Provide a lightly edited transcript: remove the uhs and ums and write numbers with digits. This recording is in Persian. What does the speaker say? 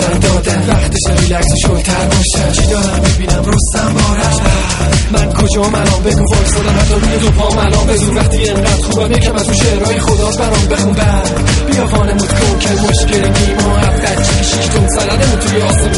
گفتن دادن وقتش ریلکس و شلتر باشن. چی دارم میبینم رستم بارش من کجام الان بگو وایسادم حتی روی دو پام الان بزور وقتی اینقدر خوبم یکم از اون شعرهای خداست برام بخون. بیا وانمود کن که مشکل نیما هفت چی 6 تون سندمون توی آسمون